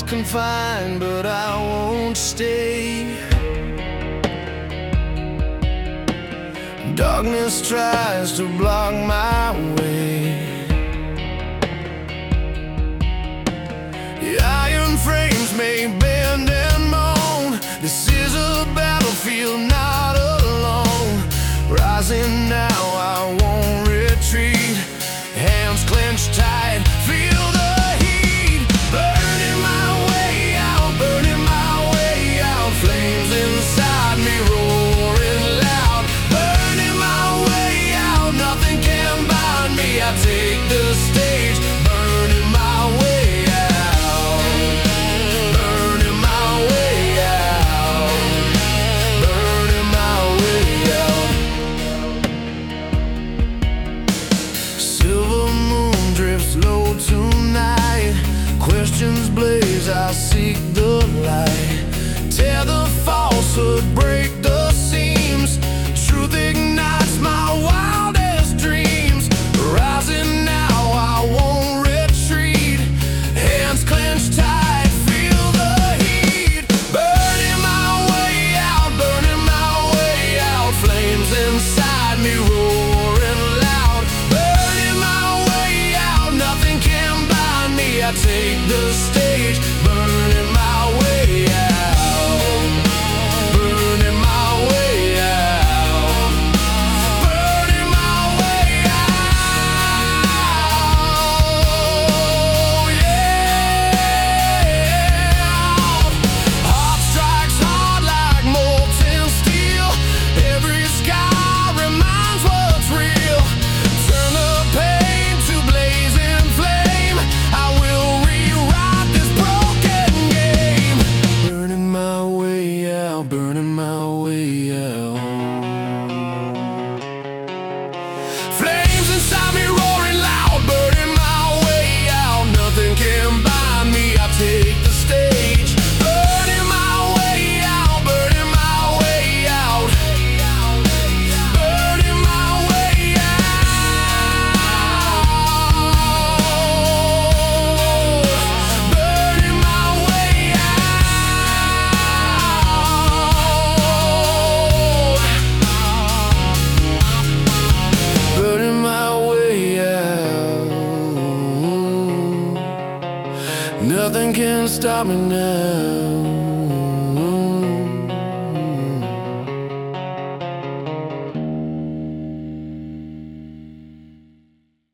confined, but I won't stay. Darkness tries to block my way. The iron frames may bend and moan. This is a battlefield, not alone. Rising now, I won't retreat. Hands clenched tight, feel the heat. Burning my way out, burning my way out. Flames inside me roaring loud. Burning my way out, nothing can bind me. I take the stage, burning my way out. Burning my way out. Burning my way out. Silver moon drifts low tonight. Questions blaze, I seek the light. Tear the falsehood, break the seams. Truth ignites my wildest dreams. Rising now, I won't retreat. Hands clenched tight, feel the heat. Burning my way out, burning my way out. Flames inside me roaring loud. Burning my way out, nothing can bind me. I take the stage, burning my way out. Burning my way out. Burning my way out. Yeah. Heart strikes hard like molten steel. Every scar reminds what's real. Turn the pain to blazing flame. I will rewrite this broken game. Burning my way out, burning my way out. Flames inside me roaring loud, burning my way out. Nothing can bind me, I take the stage. Burning my way out, burning my way out. Burning my way out. Burning my way out. Burning my way out. Nothing can stop me now.